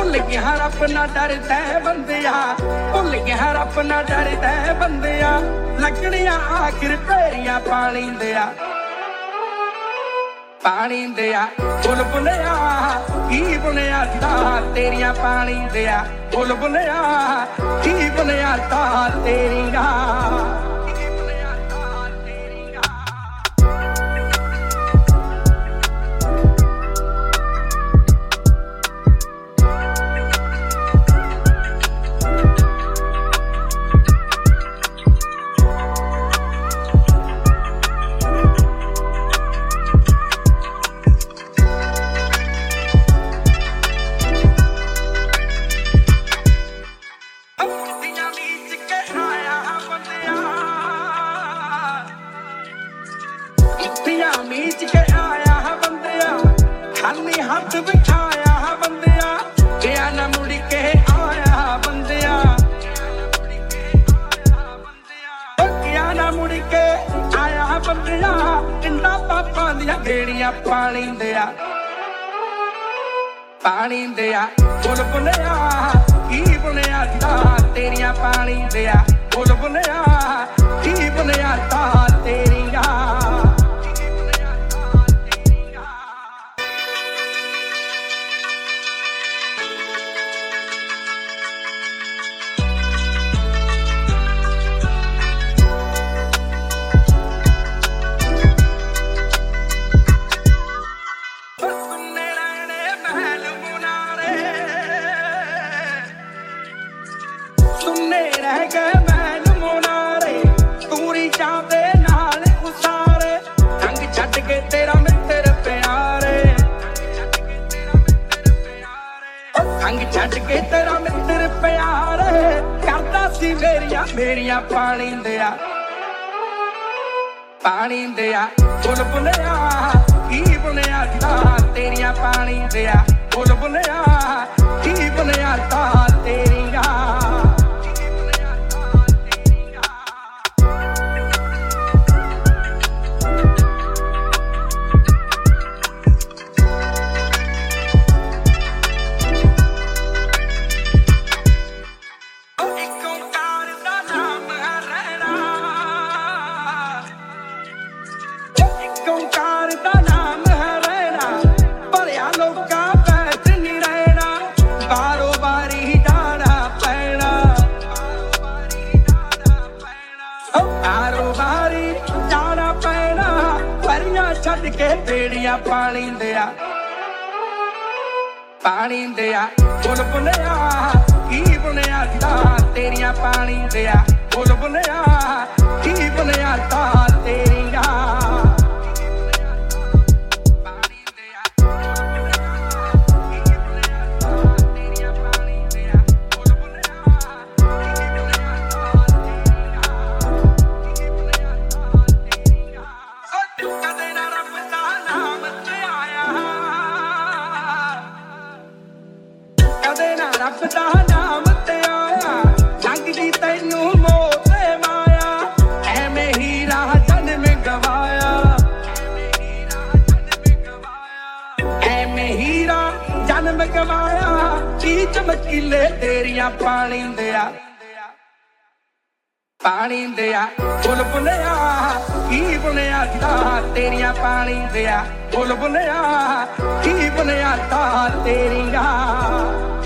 ਭੁੱਲ ਗਿਆ ਰੱਬ ਨਾ ਡਰਦਾ ਬੰਦਿਆ, ਭੁੱਲ ਗਿਆ ਰੱਬ ਨਾ ਡਰਦਾ ਬੰਦਿਆ, ਲੱਗਣੀਆਂ ਆਖਿਰ ਤੇਰੀਆਂ ਪਾਣੀ ਦਿਆ, ਪਾਣੀ ਦਿਆ। ਬੁਲਬੁਲਿਆ ਕੀ ਬੁਲਿਆ ਤਾਂ ਤੇਰੀਆਂ ਪਾਣੀ ਦਿਆ, ਬੁਲਬੁਲਿਆ ਕੀ ਬੁਲਿਆ ਤਾਂ ਤੇਰੀਆਂ। ਮੀਚ ਕੇ ਆਇਆ ਬੰਦਿਆ, ਖਾਲੀ ਹੱਥ ਬਿਠਾਇਆ ਬੰਦਿਆ, ਗਿਆ ਨਾ ਮੁੜ ਕੇ ਆਇਆ ਬੰਦਿਆ, ਗਿਆ ਨਾ ਮੁੜ ਕੇ ਆਇਆ ਬੰਦਿਆ, ਇੰਨਾ ਪਾਪਾਂ ਦੀਆਂ ਗੇੜੀਆਂ ਪਾਣੀ ਦਿਆ, ਪਾਣੀ ਦਿਆ। ਬੁਲਬੁਲਿਆ ਕੀ ਬੁਲਿਆ ਤਾਂ ਤੇਰੀਆਂ ਪਾਣੀ ਦਿਆ, ਬੁਲਬੁਲਿਆ ਕੀ ਬੁਲਿਆ ਤਾਂ ਤੇਰੀਆਂ। ਸੁਣਨੇ ਰਹਿ ਗਏ ਮਹਿਲ ਮੁਨਾਰੇ, ਤੂਰੀ ਜਾਂਦੇ ਨਾਲ ਉਸਾਰੇ, ਰੰਗ ਛੱਡ ਕੇ ਤੇਰਾ ਮਿੱਤਰ ਪਿਆਰੇ, ਰੰਗ ਛੱਡ ਕੇ ਤੇਰਾ ਮਿੱਤਰ ਪਿਆਰੇ, ਕਰਦਾ ਸੀ ਮੇਰੀਆਂ ਪਾਣੀ ਦਿਆ, ਪਾਣੀ ਦਿਆ। ਬੁਲਬੁਲਿਆ ਕੀ ਬੁਲਿਆ ਤਾਂ ਤੇਰੀਆਂ ਪਾਣੀ ਦਿਆ, ਬੁਲਬੁਲਿਆ ਕੀ ਬੁਲਿਆ ਤਾਂ ਤੇਰੀਆਂ। ਓਂਕਾਰ ਦਾ ਨਾਮ ਹੈ ਰਹਿਣਾ, ਭਰਿਆ ਲੋਕਾਂ ਵਿੱਚ ਨਹੀਂ ਰਹਿਣਾ, ਬਾਰੋ ਬਾਰੀ ਜਾਣਾ ਪੈਣਾ, ਬਾਰੋ ਬਾਰੀ ਜਾਣਾ ਪੈਣਾ, ਪਰੀਆਂ ਛੱਡ ਕੇ ਬੇੜੀਆਂ ਪਾਣੀ ਦਿਆ, ਪਾਣੀ ਦਿਆ। ਬੁਲਬੁਲਿਆ ਕੀ ਬੁਲਿਆ ਤਾਂ ਤੇਰੀਆਂ ਪਾਣੀ ਦਿਆ, ਬੁਲਬੁਲਿਆ ਕੀ ਬੁਲਿਆ ਤਾਂ ਤੇਰੀਆਂ। ਰੱਬ ਦਾ ਨਾਮ ਤੇ ਆਇਆ, ਲੰਘਦੀ ਤੈਨੂੰ ਮੋਹ ਤੇ ਮਾਇਆ, ਐਵੇਂ ਹੀ ਰਾਹ ਜਨਮ ਗਵਾਇਆ, ਐਵੇਂ ਹੀ ਰਾਹ ਜਨਮ ਗਵਾਇਆ, ਕੀ ਚਮਕੀਲੇ ਤੇਰੀਆਂ ਪਾਣੀ ਦਿਆ, ਪਾਣੀ ਦਿਆ। ਬੁਲਬੁਲਿਆ ਕੀ ਬੁਲਿਆ ਤਾਂ ਤੇਰੀਆਂ ਪਾਣੀ ਦਿਆ, ਬੁਲਬੁਲਿਆ ਕੀ ਬੁਲਿਆ ਤਾਂ ਤੇਰੀਆਂ।